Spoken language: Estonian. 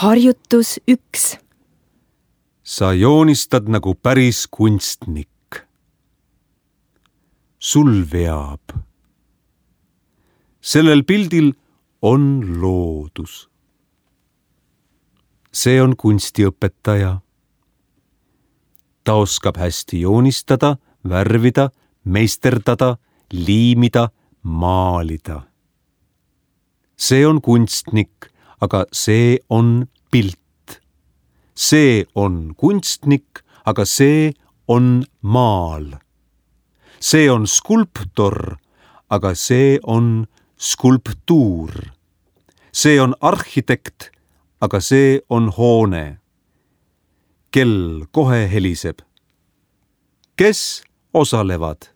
Harjutus 1. Sa joonistad nagu päris kunstnik. Sul veab. Sellel pildil on loodus. See on kunstiõpetaja. Ta oskab hästi joonistada, värvida, meisterdada, liimida, maalida. See on kunstnik, aga see on pilt. See on kunstnik, aga see on maal. See on skulptor, aga see on skulptuur. See on arhitekt, aga see on hoone. Kell kohe heliseb. Kes osalevad?